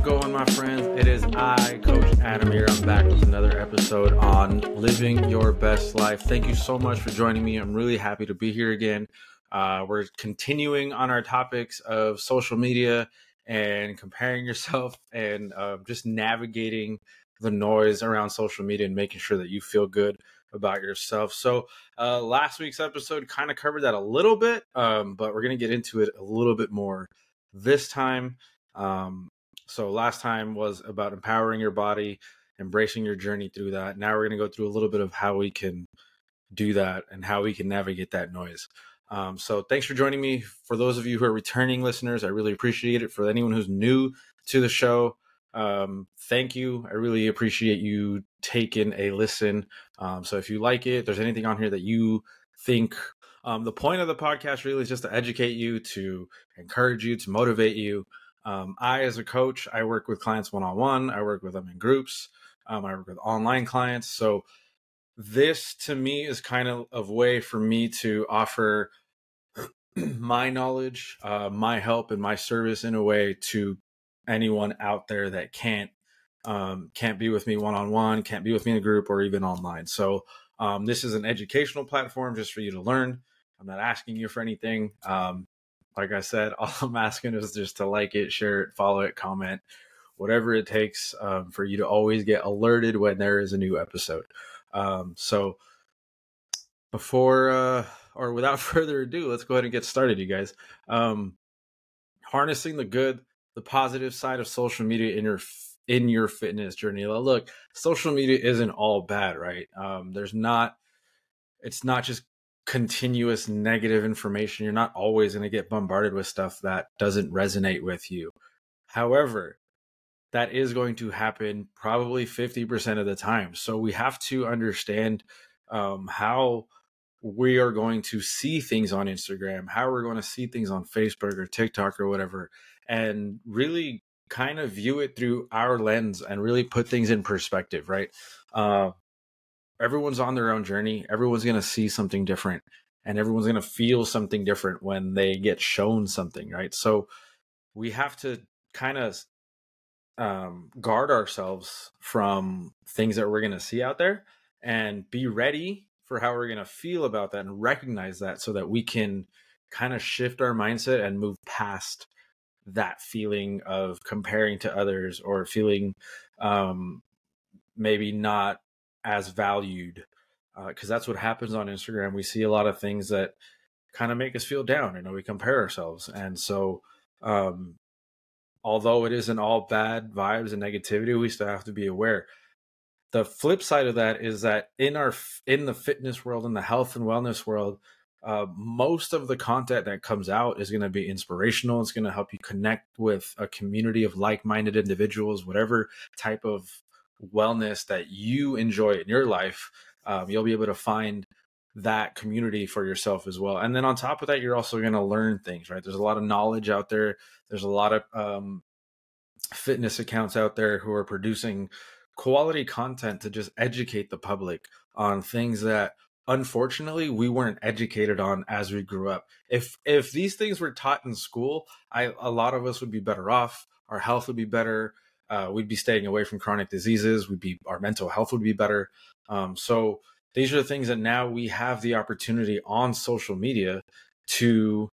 going, my friends? It is I, Coach Adam here. I'm back with another episode on living your best life. Thank you so much for joining me. I'm really happy to be here again. We're continuing on our topics of social media and comparing yourself and just navigating the noise around social media and making sure that you feel good about yourself. So last week's episode kind of covered that a little bit, but we're going to get into it a little bit more this time. So last time was about empowering your body, embracing your journey through that. Now we're going to go through a little bit of how we can do that and how we can navigate that noise. So thanks for joining me. For those of you who are returning listeners, I really appreciate it. For anyone who's new to the show, thank you. I really appreciate you taking a listen. So if you like it, if there's anything on here that you think, the point of the podcast really is just to educate you, to encourage you, to motivate you. I, as a coach, I work with clients one-on-one. I work with them in groups. I work with online clients. So this to me is kind of a way for me to offer my knowledge, my help, and my service in a way to anyone out there that can't be with me one-on-one, can't be with me in a group, or even online. So this is an educational platform just for you to learn. I'm not asking you for anything. Like I said, all I'm asking is just to like it, share it, follow it, comment, whatever it takes for you to always get alerted when there is a new episode. So before or without further ado, let's go ahead and get started, you guys. Harnessing the good, the positive side of social media in your fitness journey. Look, social media isn't all bad, right? It's not just continuous negative information. You're not always going to get bombarded with stuff that doesn't resonate with you. However, that is going to happen probably 50% of the time. So we have to understand how we are going to see things on Instagram, how we're going to see things on Facebook or TikTok or whatever, and really kind of view it through our lens and really put things in perspective, right? Everyone's on their own journey. Everyone's going to see something different, and everyone's going to feel something different when they get shown something, right? So we have to kind of guard ourselves from things that we're going to see out there and be ready for how we're going to feel about that and recognize that so that we can kind of shift our mindset and move past that feeling of comparing to others or feeling maybe not as valued, because that's what happens on Instagram. We see a lot of things that kind of make us feel down. We compare ourselves. And so although it isn't all bad vibes and negativity, we still have to be aware. The flip side of that is that in the fitness world, in the health and wellness world, most of the content that comes out is going to be inspirational. It's going to help you connect with a community of like-minded individuals, whatever type of wellness that you enjoy in your life. You'll be able to find that community for yourself as well. And then on top of that, you're also going to learn things, right? There's a lot of knowledge out there. There's a lot of fitness accounts out there who are producing quality content to just educate the public on things that unfortunately we weren't educated on as we grew up. If these things were taught in school, a lot of us would be better off. Our health would be better. We'd be staying away from chronic diseases. Our mental health would be better. So these are the things that now we have the opportunity on social media to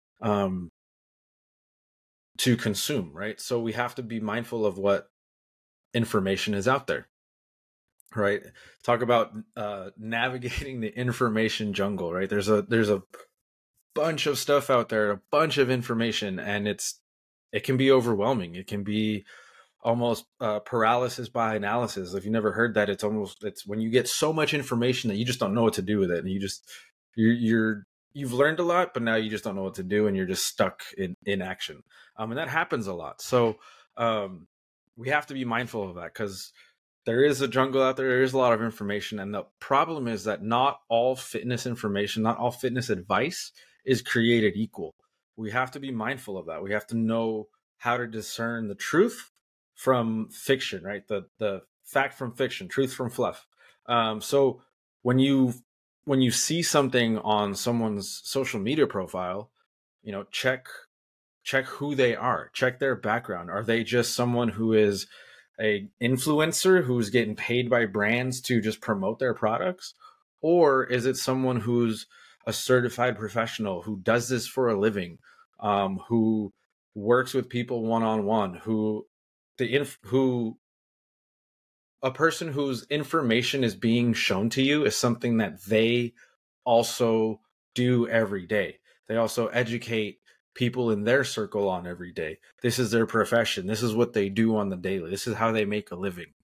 consume, right? So we have to be mindful of what information is out there, right? Talk about navigating the information jungle, right? There's a bunch of stuff out there, a bunch of information, and it can be overwhelming. It can be almost paralysis by analysis. If you never heard that, it's when you get so much information that you just don't know what to do with it, and you've learned a lot, but now you just don't know what to do, and you're just stuck in inaction. And that happens a lot. So we have to be mindful of that because there is a jungle out there. There is a lot of information. And the problem is that not all fitness information, not all fitness advice is created equal. We have to be mindful of that. We have to know how to discern the truth from fiction, right? The fact from fiction, truth from fluff. So when you see something on someone's social media profile, check check who they are, check their background. Are they just someone who is a influencer who's getting paid by brands to just promote their products? Or is it someone who's a certified professional who does this for a living, who works with people one-on-one, who a person whose information is being shown to you is something that they also do every day. They also educate people in their circle on every day. This is their profession. This is what they do on the daily. This is how they make a living.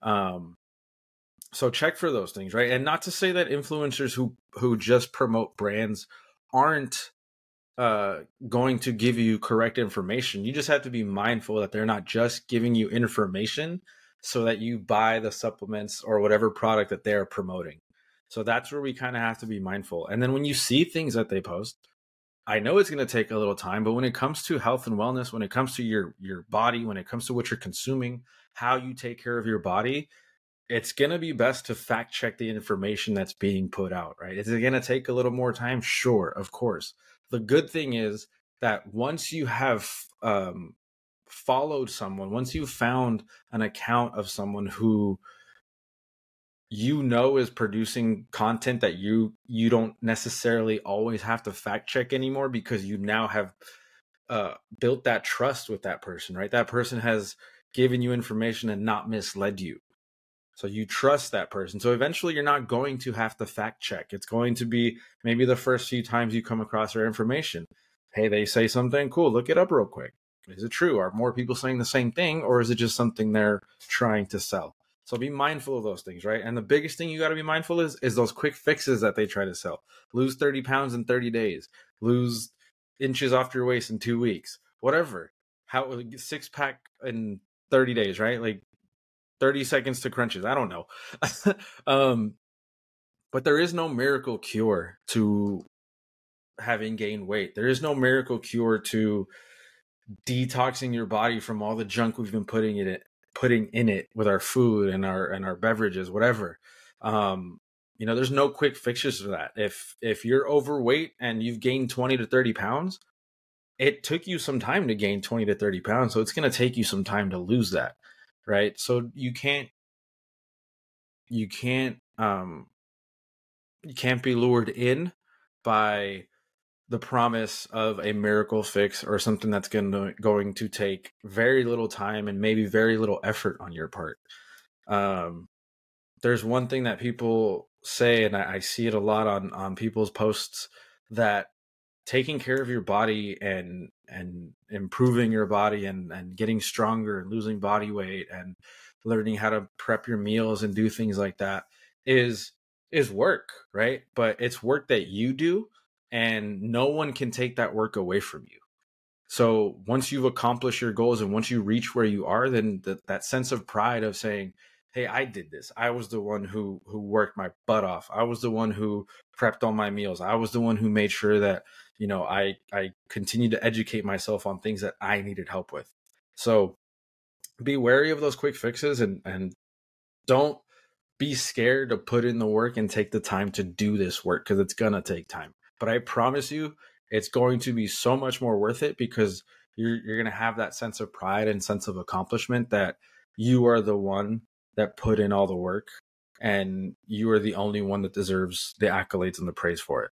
So check for those things, right? And not to say that influencers who just promote brands aren't going to give you correct information. You just have to be mindful that they're not just giving you information so that you buy the supplements or whatever product that they're promoting. So that's where we kind of have to be mindful. And then when you see things that they post, I know it's going to take a little time, but when it comes to health and wellness, when it comes to your body, when it comes to what you're consuming, how you take care of your body, it's going to be best to fact check the information that's being put out, right? Is it going to take a little more time? Sure, of course. The good thing is that once you have followed someone, once you've found an account of someone who you know is producing content that you don't necessarily always have to fact check anymore, because you now have built that trust with that person, right? That person has given you information and not misled you. So you trust that person. So eventually you're not going to have to fact check. It's going to be maybe the first few times you come across their information. Hey, they say something, cool, look it up real quick. Is it true? Are more people saying the same thing, or is it just something they're trying to sell? So be mindful of those things, right? And the biggest thing you got to be mindful is those quick fixes that they try to sell. Lose 30 pounds in 30 days. Lose inches off your waist in 2 weeks. Whatever. How 6-pack in 30 days, right? Like 30 seconds to crunches. I don't know. But there is no miracle cure to having gained weight. There is no miracle cure to detoxing your body from all the junk we've been putting in it with our food and our beverages, whatever. There's no quick fixes for that. If you're overweight and you've gained 20 to 30 pounds, it took you some time to gain 20 to 30 pounds. So it's going to take you some time to lose that. Right. So you can't be lured in by the promise of a miracle fix or something that's going to take very little time and maybe very little effort on your part. There's one thing that people say, and I see it a lot on people's posts, that taking care of your body and improving your body and getting stronger and losing body weight and learning how to prep your meals and do things like that is work, right? But it's work that you do, and no one can take that work away from you. So once you've accomplished your goals and once you reach where you are, then that sense of pride of saying, hey, I did this. I was the one who worked my butt off. I was the one who prepped all my meals. I was the one who made sure that, I continued to educate myself on things that I needed help with. So be wary of those quick fixes and don't be scared to put in the work and take the time to do this work, because it's going to take time. But I promise you, it's going to be so much more worth it, because you're going to have that sense of pride and sense of accomplishment that you are the one that put in all the work, and you are the only one that deserves the accolades and the praise for it.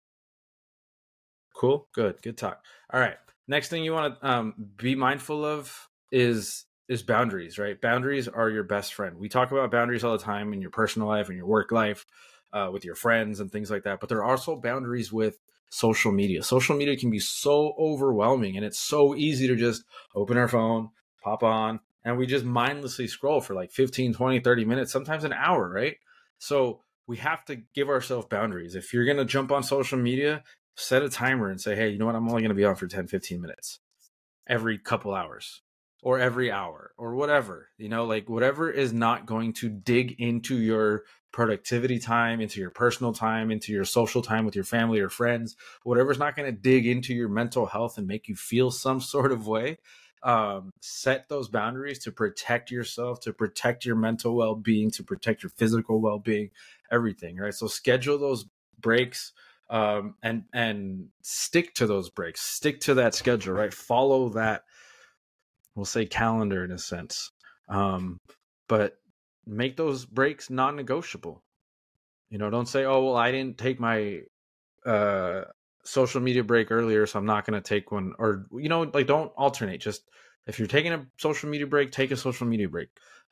Cool. Good talk. All right. Next thing you want to be mindful of is boundaries, right? Boundaries are your best friend. We talk about boundaries all the time in your personal life and your work life, with your friends and things like that. But there are also boundaries with social media. Social media can be so overwhelming, and it's so easy to just open our phone, pop on, and we just mindlessly scroll for like 15, 20, 30 minutes, sometimes an hour, right? So we have to give ourselves boundaries. If you're going to jump on social media, set a timer and say, hey, you know what? I'm only going to be on for 10, 15 minutes every couple hours or every hour or whatever, like whatever is not going to dig into your productivity time, into your personal time, into your social time with your family or friends, whatever's not going to dig into your mental health and make you feel some sort of way. Set those boundaries to protect yourself, to protect your mental well-being, to protect your physical well-being, everything, right? So schedule those breaks. and stick to those breaks, stick to that schedule, right? Follow that, we'll say, calendar in a sense, but make those breaks non-negotiable. Don't say, oh well, I didn't take my social media break earlier, so I'm not going to take one. Or like, don't alternate. Just if you're taking a social media break, take a social media break.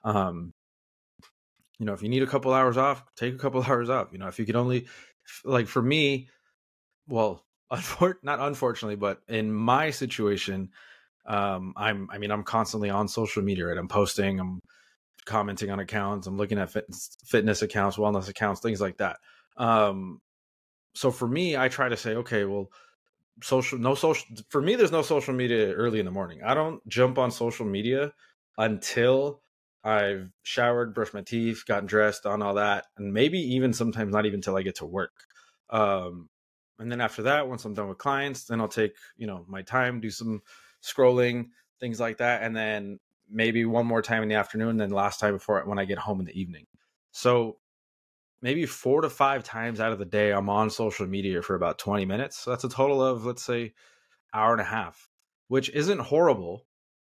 If you need a couple hours off, take a couple hours off. If you could only, like, for me, well, not unfortunately, but in my situation, I'm constantly on social media, right? I'm posting, I'm commenting on accounts, I'm looking at fitness accounts, wellness accounts, things like that. So for me, I try to say, okay, well, for me, there's no social media early in the morning. I don't jump on social media until I've showered, brushed my teeth, gotten dressed, done all that, and maybe even sometimes not even until I get to work. And then after that, once I'm done with clients, then I'll take my time, do some scrolling, things like that, and then maybe one more time in the afternoon, and then last time before when I get home in the evening. So maybe 4 to 5 times out of the day, I'm on social media for about 20 minutes. So that's a total of, let's say, hour and a half, which isn't horrible.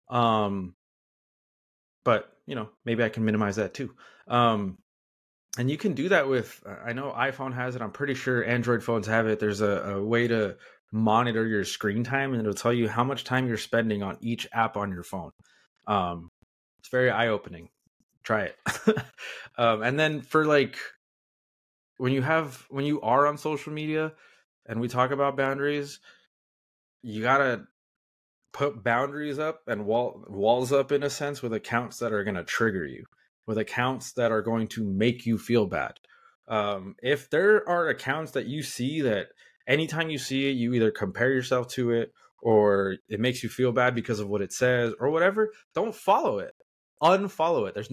But maybe I can minimize that too. And you can do that with, I know iPhone has it. I'm pretty sure Android phones have it. There's a way to monitor your screen time, and it'll tell you how much time you're spending on each app on your phone. It's very eye-opening. Try it. And then for like, when you are on social media and we talk about boundaries, you gotta put boundaries up and walls up, in a sense, with accounts that are going to trigger you, with accounts that are going to make you feel bad. If there are accounts that you see that anytime you see it, you either compare yourself to it or it makes you feel bad because of what it says or whatever, don't follow it. Unfollow it. There's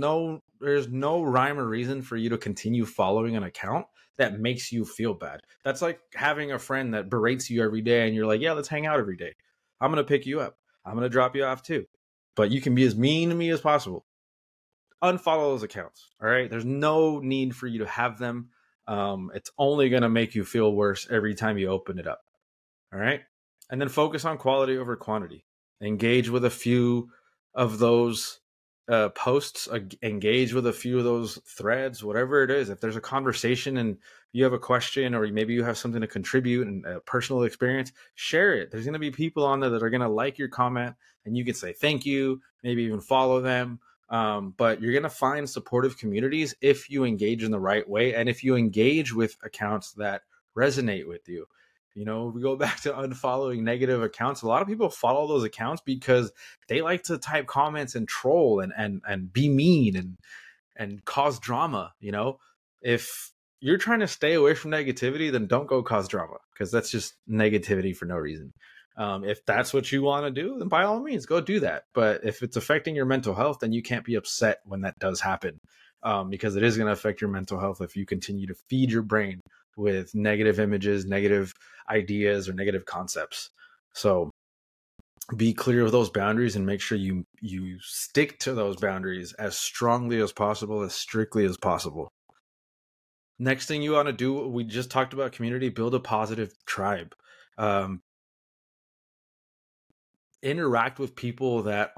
no rhyme or reason for you to continue following an account that makes you feel bad. That's like having a friend that berates you every day and you're like, yeah, let's hang out every day. I'm going to pick you up. I'm going to drop you off too. But you can be as mean to me as possible. Unfollow those accounts. All right. There's no need for you to have them. It's only going to make you feel worse every time you open it up. All right. And then focus on quality over quantity. Engage with a few of those posts, engage with a few of those threads, whatever it is. If there's a conversation and you have a question, or maybe you have something to contribute and a personal experience, share it. There's going to be people on there that are going to like your comment, and you can say thank you, maybe even follow them. But you're going to find supportive communities if you engage in the right way, and if you engage with accounts that resonate with you. We go back to unfollowing negative accounts. A lot of people follow those accounts because they like to type comments and troll and be mean and cause drama. If you're trying to stay away from negativity, then don't go cause drama, because that's just negativity for no reason. If that's what you want to do, then by all means, go do that. But if it's affecting your mental health, then you can't be upset when that does happen, because it is going to affect your mental health if you continue to feed your brain with negative images, negative ideas, or negative concepts. So be clear of those boundaries and make sure you stick to those boundaries as strongly as possible, as strictly as possible. Next thing you want to do, we just talked about community, build a positive tribe. Interact with people that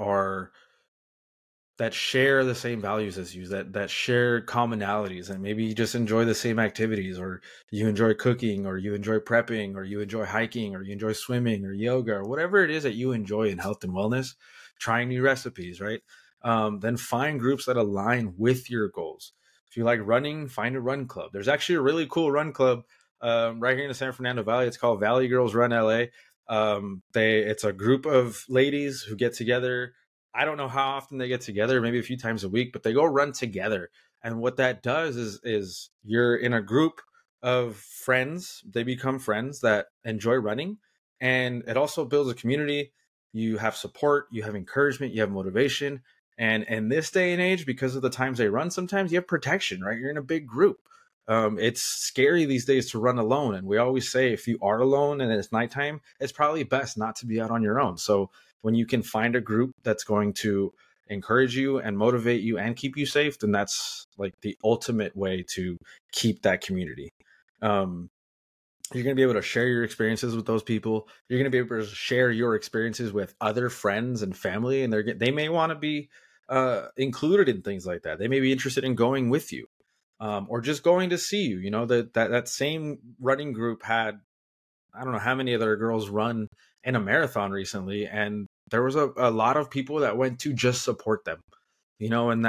share the same values as you, that share commonalities, and maybe you just enjoy the same activities, or you enjoy cooking, or you enjoy prepping, or you enjoy hiking, or you enjoy swimming or yoga, or whatever it is that you enjoy in health and wellness, trying new recipes, right? Then find groups that align with your goals. If you like running, find a run club. There's actually a really cool run club right here in the San Fernando Valley. It's called Valley Girls Run LA. It's a group of ladies who get together. I don't know how often they get together, maybe a few times a week, but they go run together. And what that does is you're in a group of friends. They become friends that enjoy running, and it also builds a community. You have support, you have encouragement, you have motivation. And in this day and age, because of the times they run, sometimes you have protection, right? You're in a big group. It's scary these days to run alone. And we always say, if you are alone and it's nighttime, it's probably best not to be out on your own. So when you can find a group that's going to encourage you and motivate you and keep you safe, then that's like the ultimate way to keep that community. You're going to be able to share your experiences with those people. You're going to be able to share your experiences with other friends and family, and they may want to be included in things like that. They may be interested in going with you, or just going to see you. You know, that same running group had, I don't know how many other girls run in a marathon recently, and there was a lot of people that went to just support them. You know, and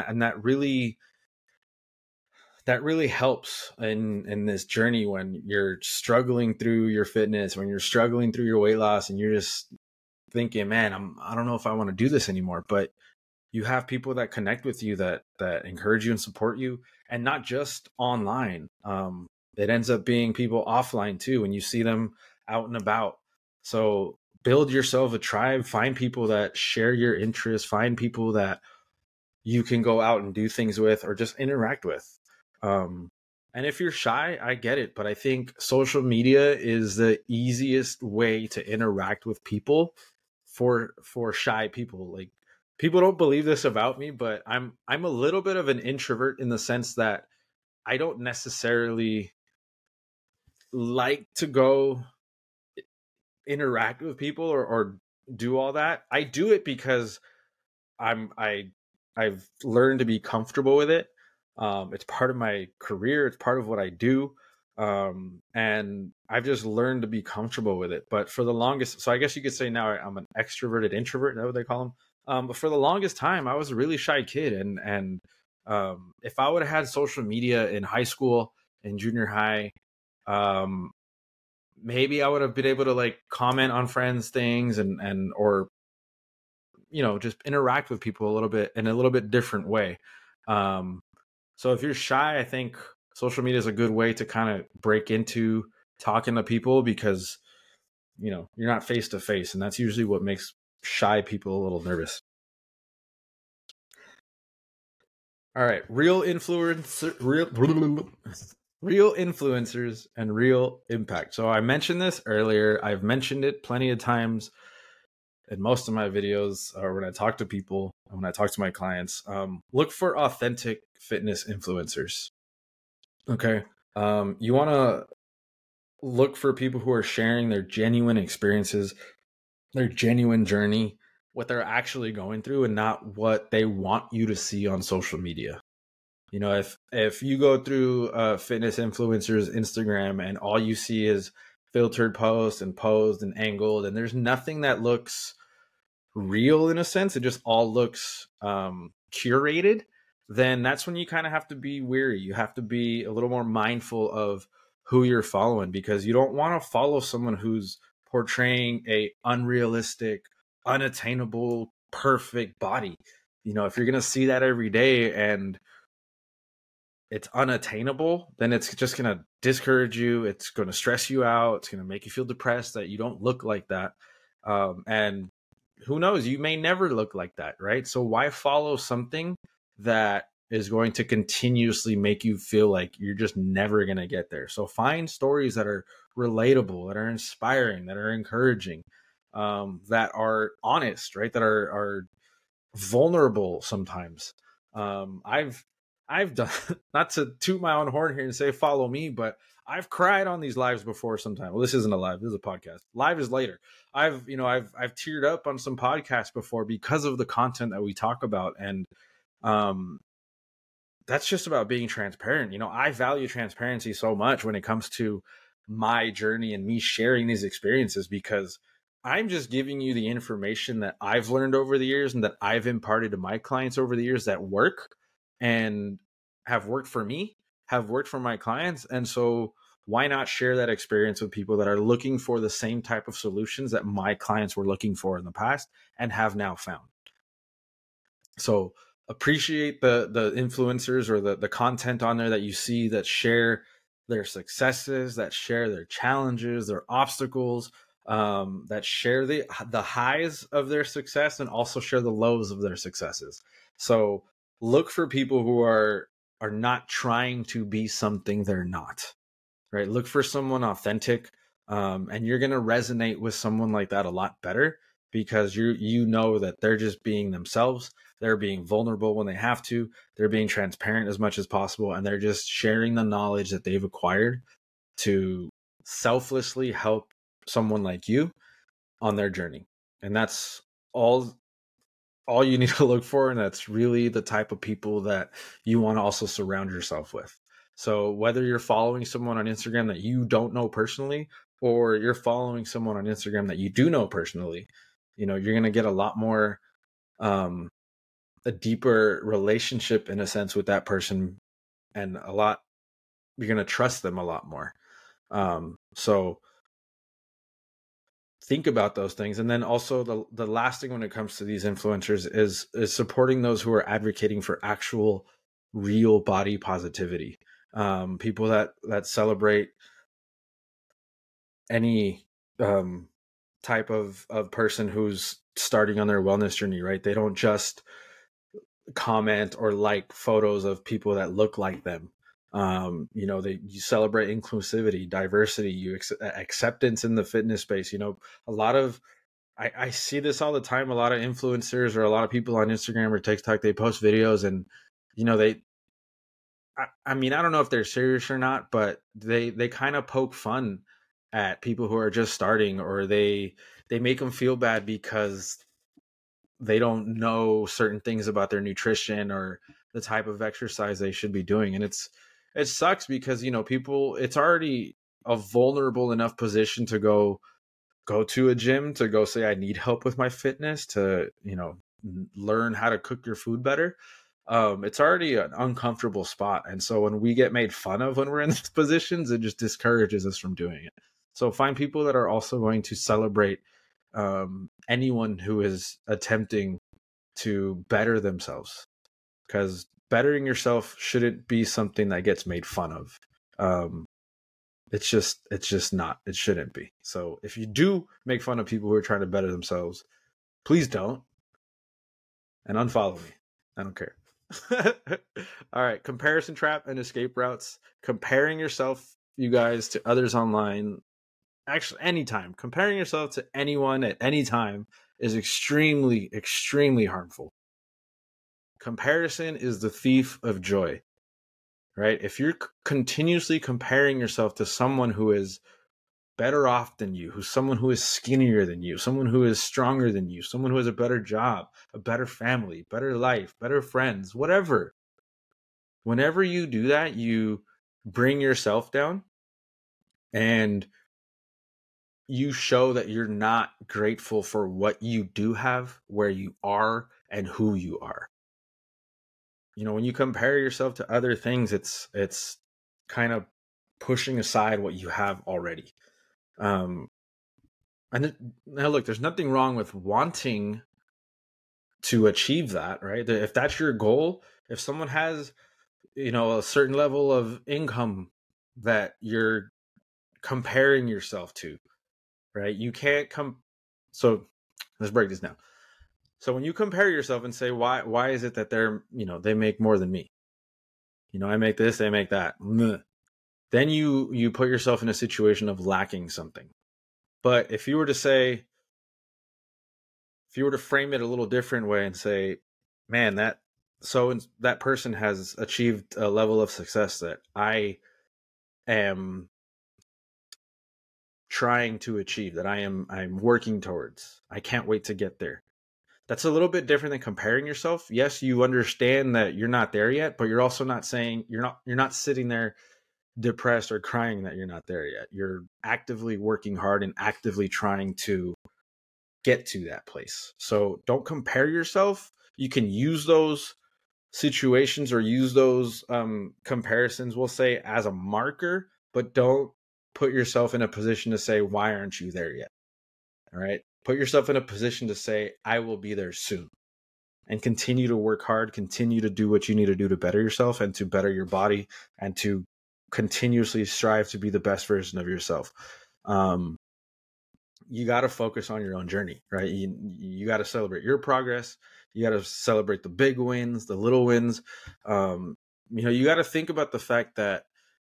that really helps in this journey when you're struggling through your fitness, when you're struggling through your weight loss, and you're just thinking, man, I don't know if I want to do this anymore. But you have people that connect with you, that encourage you and support you, and not just online. It ends up being people offline too when you see them out and about. So build yourself a tribe, find people that share your interests, find people that you can go out and do things with or just interact with. Um, and if you're shy, I get it, but I think social media is the easiest way to interact with people for shy people. Like, people don't believe this about me, but I'm a little bit of an introvert in the sense that I don't necessarily like to go interact with people or do all that. I do it because I'm I I've learned to be comfortable with it. It's part of my career. It's part of what I do. And I've just learned to be comfortable with it. But for the longest, so I guess you could say now I'm an extroverted introvert. Is that what they call them? But for the longest time, I was a really shy kid. And if I would have had social media in high school and junior high, um, maybe I would have been able to like comment on friends' things or just interact with people a little bit in a little bit different way. Um, so if you're shy, I think social media is a good way to kind of break into talking to people because you're not face to face, and that's usually what makes shy people a little nervous. All right, real influencers and real impact. So I mentioned this earlier. I've mentioned it plenty of times in most of my videos, or when I talk to people, when I talk to my clients. Look for authentic fitness influencers. Okay. You want to look for people who are sharing their genuine experiences, their genuine journey, what they're actually going through, and not what they want you to see on social media. If you go through fitness influencers Instagram and all you see is filtered posts and posed and angled, and there's nothing that looks real in a sense, it just all looks curated, then that's when you kind of have to be weary. You have to be a little more mindful of who you're following, because you don't want to follow someone who's portraying a unrealistic, unattainable, perfect body. If you're going to see that every day and it's unattainable, then it's just going to discourage you. It's going to stress you out. It's going to make you feel depressed that you don't look like that. And who knows, you may never look like that, right? So why follow something that is going to continuously make you feel like you're just never going to get there? So find stories that are relatable, that are inspiring, that are encouraging, that are honest, right? That are vulnerable sometimes. I've done, not to toot my own horn here and say follow me, but I've cried on these lives before sometime. Well, this isn't a live, this is a podcast. Live is later. I've teared up on some podcasts before because of the content that we talk about. And um that's just about being transparent. I value transparency so much when it comes to my journey and me sharing these experiences, because I'm just giving you the information that I've learned over the years and that I've imparted to my clients over the years that work and have worked for me, have worked for my clients. And so why not share that experience with people that are looking for the same type of solutions that my clients were looking for in the past and have now found? So appreciate the influencers or the content on there that you see that share their successes, that share their challenges, their obstacles, that share the highs of their success and also share the lows of their successes. So look for people who are not trying to be something they're not, right? Look for someone authentic, and you're going to resonate with someone like that a lot better, because you know that they're just being themselves. They're being vulnerable when they have to. They're being transparent as much as possible, and they're just sharing the knowledge that they've acquired to selflessly help someone like you on their journey. And that's all you need to look for, and that's really the type of people that you want to also surround yourself with. So whether you're following someone on Instagram that you don't know personally, or you're following someone on Instagram that you do know personally, you're going to get a lot more a deeper relationship in a sense with that person, and you're going to trust them a lot more. So think about those things. And then also the last thing when it comes to these influencers is supporting those who are advocating for actual real body positivity. People that celebrate any type of person who's starting on their wellness journey, right? They don't just comment or like photos of people that look like them. You celebrate inclusivity, diversity, acceptance in the fitness space. A lot of I see this all the time. A lot of influencers or a lot of people on Instagram or TikTok, they post videos and I mean, I don't know if they're serious or not, but they kind of poke fun at people who are just starting, or they make them feel bad because they don't know certain things about their nutrition or the type of exercise they should be doing. And it sucks because, people, it's already a vulnerable enough position to go to a gym, to go say, I need help with my fitness, to, learn how to cook your food better. It's already an uncomfortable spot. And so when we get made fun of when we're in these positions, it just discourages us from doing it. So find people that are also going to celebrate anyone who is attempting to better themselves, because bettering yourself shouldn't be something that gets made fun of. It's just not. It shouldn't be. So if you do make fun of people who are trying to better themselves, please don't, and unfollow me. I don't care. All right, comparison trap and escape routes. Comparing yourself, you guys, to others online, actually anytime, comparing yourself to anyone at any time is extremely, extremely harmful. Comparison is the thief of joy, right? If you're continuously comparing yourself to someone who is better off than you, who's someone who is skinnier than you, someone who is stronger than you, someone who has a better job, a better family, better life, better friends, whatever. Whenever you do that, you bring yourself down and you show that you're not grateful for what you do have, where you are, and who you are. When you compare yourself to other things, it's kind of pushing aside what you have already. And now look, there's nothing wrong with wanting to achieve that, right? If that's your goal, if someone has, a certain level of income that you're comparing yourself to, right? You can't come. So let's break this down. So when you compare yourself and say, why is it that they make more than me? I make this, they make that. Then you put yourself in a situation of lacking something. But if you were to frame it a little different way and say, man, that person has achieved a level of success that I am trying to achieve, that I'm working towards. I can't wait to get there. That's a little bit different than comparing yourself. Yes, you understand that you're not there yet, but you're also not saying you're not sitting there depressed or crying that you're not there yet. You're actively working hard and actively trying to get to that place. So don't compare yourself. You can use those situations or use those comparisons, we'll say, as a marker, but don't put yourself in a position to say, why aren't you there yet? All right. Put yourself in a position to say, I will be there soon, and continue to work hard, continue to do what you need to do to better yourself and to better your body and to continuously strive to be the best version of yourself. You got to focus on your own journey, right? You got to celebrate your progress. You got to celebrate the big wins, the little wins. You got to think about the fact that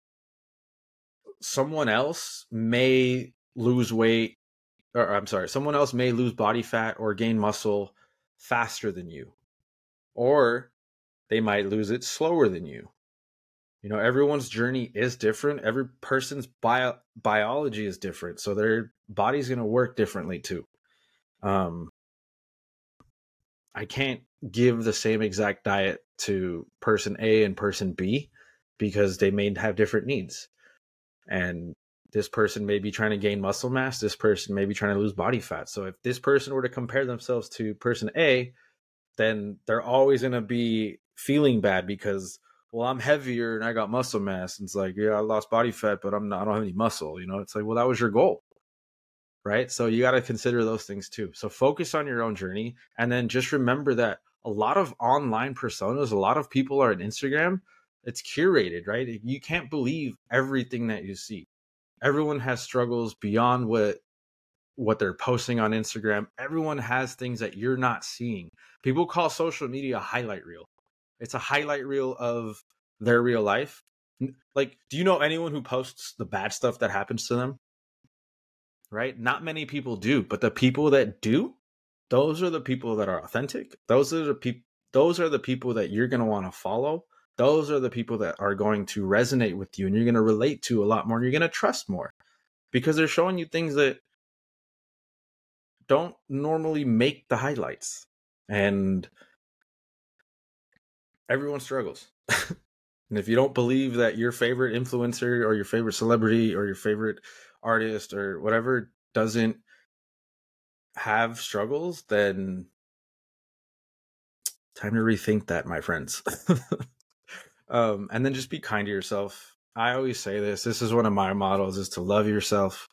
someone else may lose weight, or I'm sorry, someone else may lose body fat or gain muscle faster than you, or they might lose it slower than you. Everyone's journey is different. Every person's biology is different, so their body's going to work differently too. um I can't give the same exact diet to person A and person B because they may have different needs. And this person may be trying to gain muscle mass, this person may be trying to lose body fat. So if this person were to compare themselves to person A, then they're always going to be feeling bad because, well, I'm heavier and I got muscle mass. And it's like, yeah, I lost body fat, but I don't have any muscle. It's like, well, that was your goal, right? So you got to consider those things too. So focus on your own journey. And then just remember that a lot of online personas, a lot of people are on Instagram. It's curated, right? You can't believe everything that you see. Everyone has struggles beyond what they're posting on Instagram. Everyone has things that you're not seeing. People call social media a highlight reel. It's a highlight reel of their real life. Like, do you know anyone who posts the bad stuff that happens to them? Right? Not many people do, but the people that do, those are the people that are authentic. Those are the people that you're going to want to follow. Those are the people that are going to resonate with you and you're going to relate to a lot more. And you're going to trust more because they're showing you things that don't normally make the highlights. And everyone struggles. And if you don't believe that your favorite influencer or your favorite celebrity or your favorite artist or whatever doesn't have struggles, then time to rethink that, my friends. And then just be kind to yourself. I always say this is one of my models, is to love yourself.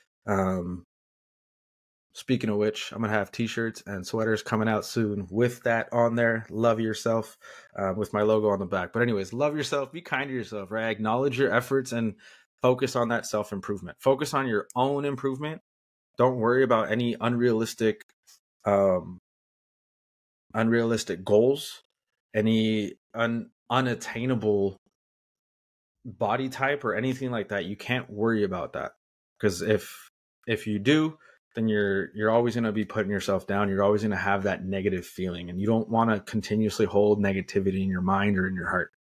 Speaking of which, I'm going to have t-shirts and sweaters coming out soon with that on there. Love yourself, with my logo on the back. But anyways, love yourself. Be kind to yourself, right? Acknowledge your efforts and focus on that self-improvement. Focus on your own improvement. Don't worry about any unrealistic goals, any unattainable body type or anything like that. You can't worry about that, because if you do, then you're always going to be putting yourself down. You're always going to have that negative feeling, and you don't want to continuously hold negativity in your mind or in your heart.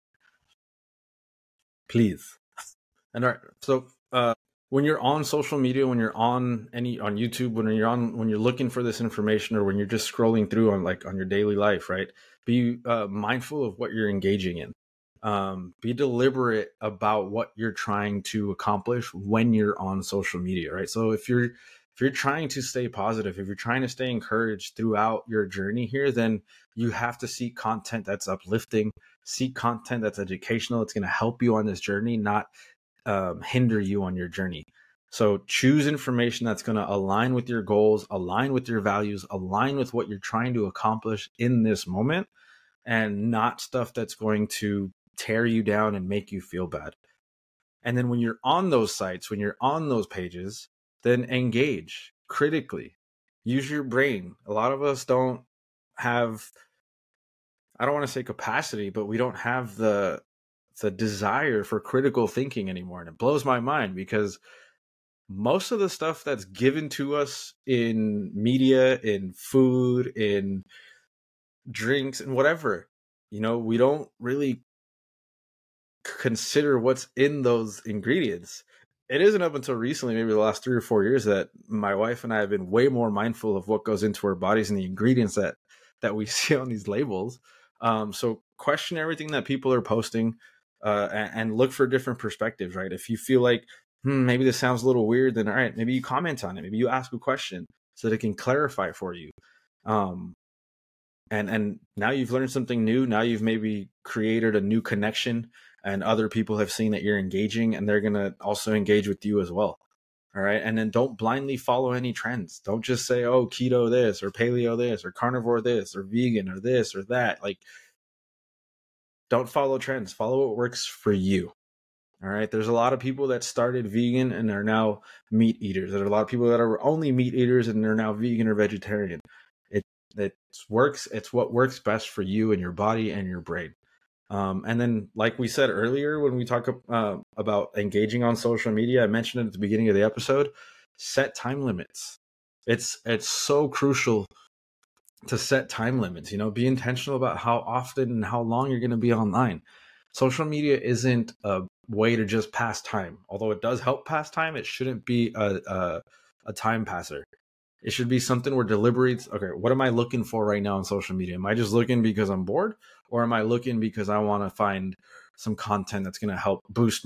Please. And all right, so when you're on social media, when you're on YouTube, when you're looking for this information, or when you're just scrolling through on your daily life, right? Be mindful of what you're engaging in. Be deliberate about what you're trying to accomplish when you're on social media, right? So if you're trying to stay positive, if you're trying to stay encouraged throughout your journey here, then you have to seek content that's uplifting, seek content that's educational. It's going to help you on this journey, not hinder you on your journey. So choose information that's going to align with your goals, align with your values, align with what you're trying to accomplish in this moment, and not stuff that's going to tear you down and make you feel bad. And then when you're on those sites, when you're on those pages, then engage critically. Use your brain. A lot of us don't have, I don't want to say capacity, but we don't have the desire for critical thinking anymore. And it blows my mind, because most of the stuff that's given to us in media, in food, in drinks, and whatever, we don't really consider what's in those ingredients. It isn't up until recently, maybe the last 3 or 4 years, that my wife and I have been way more mindful of what goes into our bodies and the ingredients that we see on these labels. So question everything that people are posting, and look for different perspectives, right? If you feel like, maybe this sounds a little weird, then all right, maybe you comment on it. Maybe you ask a question so that it can clarify for you. And now you've learned something new. Now you've maybe created a new connection, and other people have seen that you're engaging, and they're going to also engage with you as well. All right. And then don't blindly follow any trends. Don't just say, oh, keto this, or paleo this, or carnivore this, or vegan, or this or that. Like, don't follow trends. Follow what works for you. All right. There's a lot of people that started vegan and are now meat eaters. There are a lot of people that are only meat eaters and they're now vegan or vegetarian. It works. It's what works best for you and your body and your brain. And then, like we said earlier, when we talk about engaging on social media, I mentioned it at the beginning of the episode, set time limits. It's so crucial to set time limits. Be intentional about how often and how long you're going to be online. Social media isn't a way to just pass time. Although it does help pass time, it shouldn't be a time passer. It should be something where deliberate. Okay, what am I looking for right now on social media? Am I just looking because I'm bored, or am I looking because I want to find some content that's going to help boost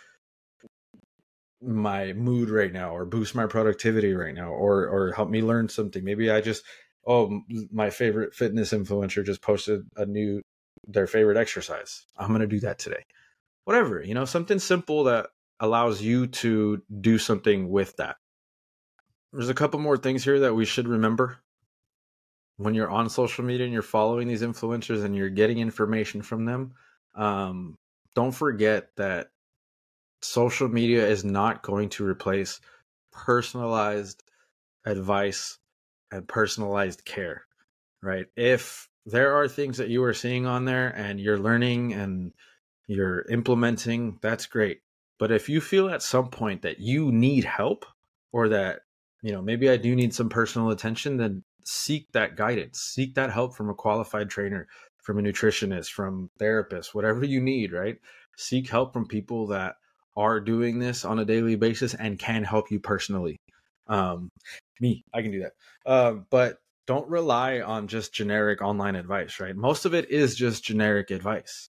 my mood right now, or boost my productivity right now, or help me learn something? Maybe I just, oh, my favorite fitness influencer just posted their favorite exercise. I'm going to do that today. Whatever, something simple that allows you to do something with that. There's a couple more things here that we should remember when you're on social media and you're following these influencers and you're getting information from them. Don't forget that social media is not going to replace personalized advice and personalized care, right? If there are things that you are seeing on there and you're learning and you're implementing, that's great. But if you feel at some point that you need help, or that, maybe I do need some personal attention, then seek that guidance, seek that help from a qualified trainer, from a nutritionist, from therapist, whatever you need, right? Seek help from people that are doing this on a daily basis and can help you personally. I can do that. But don't rely on just generic online advice, right? Most of it is just generic advice.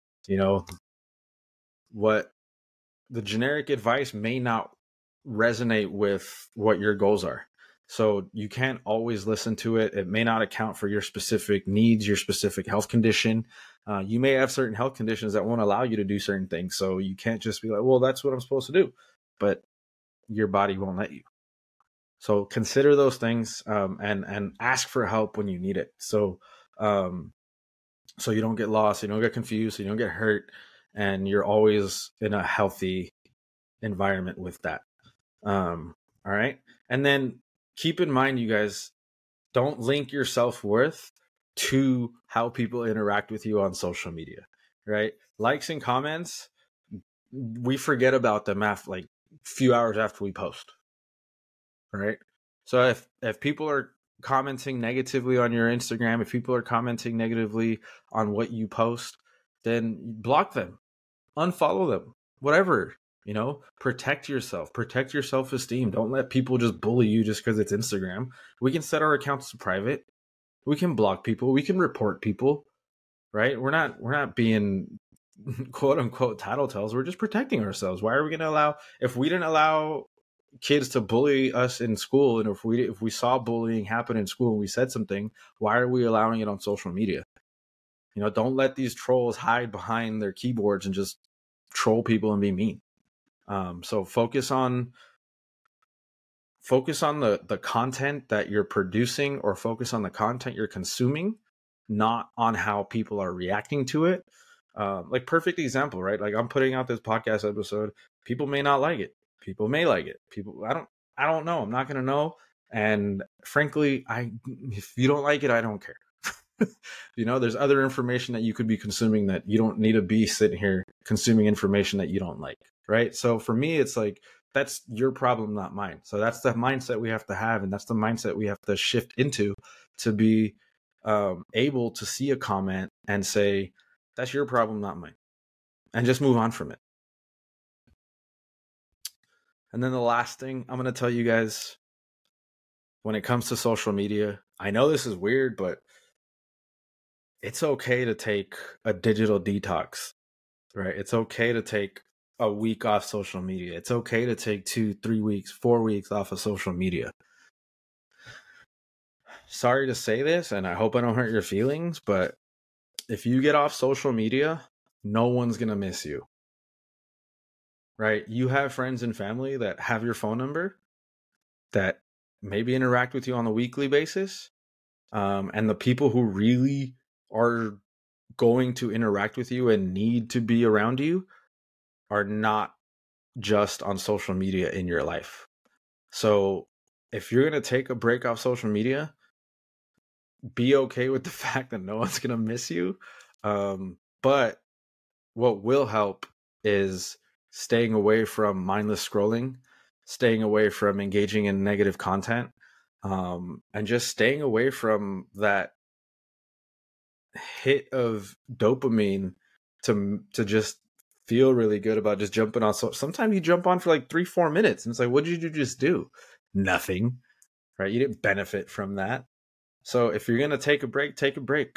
What the generic advice may not resonate with what your goals are. So you can't always listen to it. It may not account for your specific needs, your specific health condition. You may have certain health conditions that won't allow you to do certain things. So you can't just be like, well, that's what I'm supposed to do. But your body won't let you. So consider those things, and ask for help when you need it. So you don't get lost, you don't get confused, you don't get hurt, and you're always in a healthy environment with that. All right. And then keep in mind, you guys, don't link your self-worth to how people interact with you on social media, right? Likes and comments, we forget about them after like few hours after we post, right? So if people are commenting negatively on your Instagram, if people are commenting negatively on what you post, then block them, unfollow them, whatever. Protect yourself, protect your self-esteem. Don't let people just bully you just because it's Instagram. We can set our accounts to private. We can block people. We can report people, right? We're not being quote unquote tattletales. We're just protecting ourselves. Why are we going to allow, if we didn't allow kids to bully us in school, and if we saw bullying happen in school and we said something, why are we allowing it on social media? Don't let these trolls hide behind their keyboards and just troll people and be mean. So focus on the content that you're producing, or focus on the content you're consuming, not on how people are reacting to it. Like, perfect example, right? Like, I'm putting out this podcast episode. People may not like it. People may like it. I don't know. I'm not going to know. And frankly, if you don't like it, I don't care. There's other information that you could be consuming that you don't need to be sitting here consuming information that you don't like, right? So for me, it's like, that's your problem, not mine. So that's the mindset we have to have, and that's the mindset we have to shift into, to be able to see a comment and say, that's your problem, not mine, and just move on from it. And then the last thing I'm going to tell you guys, when it comes to social media, I know this is weird, but it's okay to take a digital detox, right? It's okay to take a week off social media. It's okay to take 2, 3 weeks, 4 weeks off of social media. Sorry to say this, and I hope I don't hurt your feelings, but if you get off social media, no one's going to miss you, right? You have friends and family that have your phone number, that maybe interact with you on a weekly basis. And the people who really are going to interact with you and need to be around you are not just on social media in your life. So if you're going to take a break off social media, be okay with the fact that no one's going to miss you. But what will help is staying away from mindless scrolling, staying away from engaging in negative content, and just staying away from that hit of dopamine to just feel really good about just jumping on. So sometimes you jump on for like 3-4 minutes and it's like, what did you just do? Nothing, right? You didn't benefit from that. So if you're going to take a break, take a break.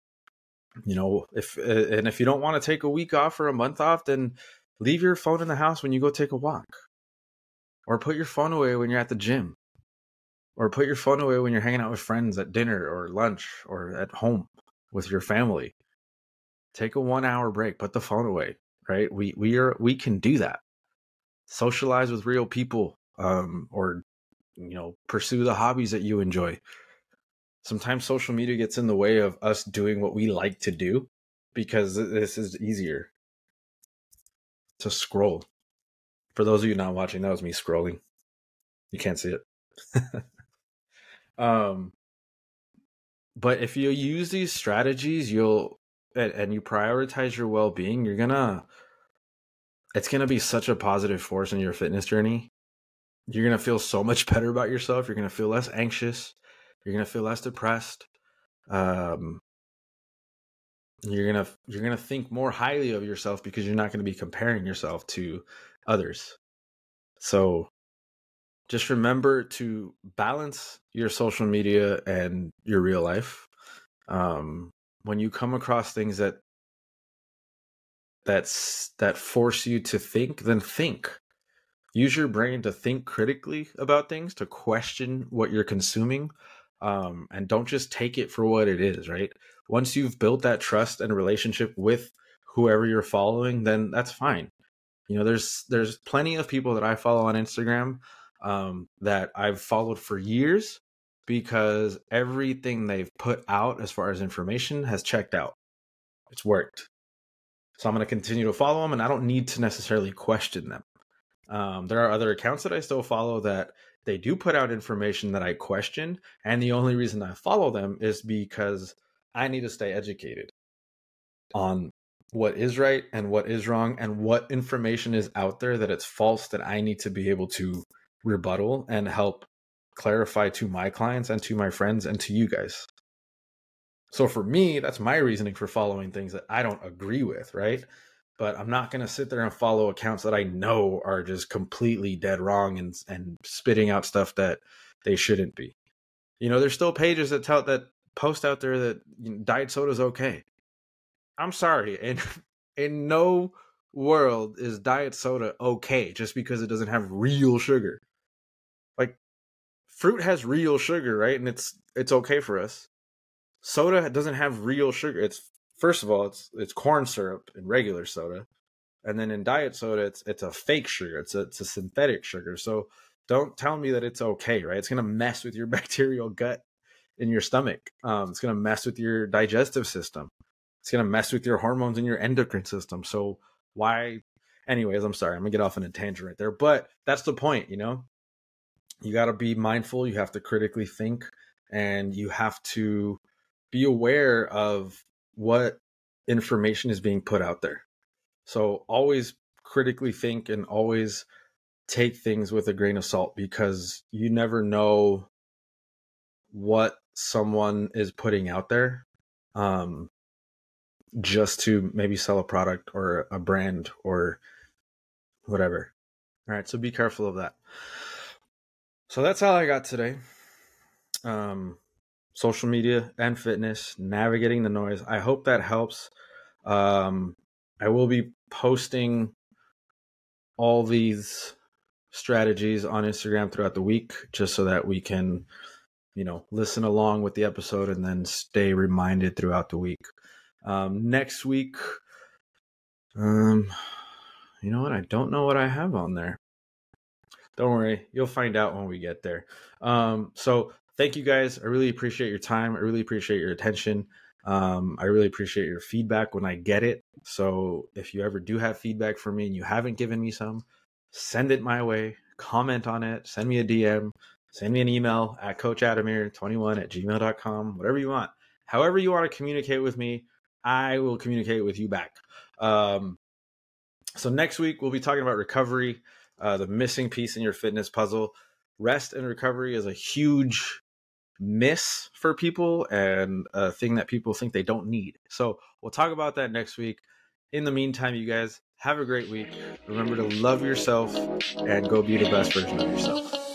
If you don't want to take a week off or a month off, then leave your phone in the house when you go take a walk, or put your phone away when you're at the gym, or put your phone away when you're hanging out with friends at dinner or lunch or at home with your family. Take a 1-hour break, put the phone away, right? We can do that. Socialize with real people, or pursue the hobbies that you enjoy. Sometimes social media gets in the way of us doing what we like to do because this is easier to scroll. For those of you not watching, that was me scrolling. You can't see it. But if you use these strategies, and you prioritize your well-being, it's gonna be such a positive force in your fitness journey. You're gonna feel so much better about yourself. You're gonna feel less anxious. You're gonna feel less depressed. You're gonna think more highly of yourself because you're not gonna be comparing yourself to others. So just remember to balance your social media and your real life. When you come across things that force you to think, then think. Use your brain to think critically about things, to question what you're consuming, and don't just take it for what it is, right? Once you've built that trust and relationship with whoever you're following, then that's fine. There's plenty of people that I follow on Instagram that I've followed for years because everything they've put out as far as information has checked out. It's worked. So I'm going to continue to follow them, and I don't need to necessarily question them. There are other accounts that I still follow that they do put out information that I question. And the only reason I follow them is because I need to stay educated on what is right and what is wrong and what information is out there that it's false that I need to be able to rebuttal and help clarify to my clients and to my friends and to you guys. So for me, that's my reasoning for following things that I don't agree with, right? But I'm not going to sit there and follow accounts that I know are just completely dead wrong and spitting out stuff that they shouldn't be. There's still pages that post out there that diet soda is okay. I'm sorry. And in no world is diet soda okay just because it doesn't have real sugar. Like, fruit has real sugar, right? And it's okay for us. Soda doesn't have real sugar. It's, first of all, it's corn syrup in regular soda. And then in diet soda, it's a fake sugar. It's a synthetic sugar. So don't tell me that it's okay, right? It's going to mess with your bacterial gut in your stomach. It's going to mess with your digestive system. It's going to mess with your hormones and your endocrine system. So why? Anyways, I'm sorry. I'm going to get off on a tangent right there. But that's the point, You got to be mindful. You have to critically think. And you have to be aware of what information is being put out there. So always critically think and always take things with a grain of salt because you never know what someone is putting out there just to maybe sell a product or a brand or whatever. All right, so be careful of that. So that's all I got today. Social media and fitness, navigating the noise. I hope that helps. I will be posting all these strategies on Instagram throughout the week just so that we can, listen along with the episode and then stay reminded throughout the week. Next week, you know what? I don't know what I have on there. Don't worry. You'll find out when we get there. So thank you guys. I really appreciate your time. I really appreciate your attention. I really appreciate your feedback when I get it. So if you ever do have feedback for me and you haven't given me some, send it my way, comment on it, send me a DM, send me an email at coachadamir21@gmail.com, whatever you want. However you want to communicate with me, I will communicate with you back. So next week, we'll be talking about recovery, the missing piece in your fitness puzzle. Rest and recovery is a huge miss for people and a thing that people think they don't need. So we'll talk about that next week. In the meantime, you guys have a great week. Remember to love yourself and go be the best version of yourself.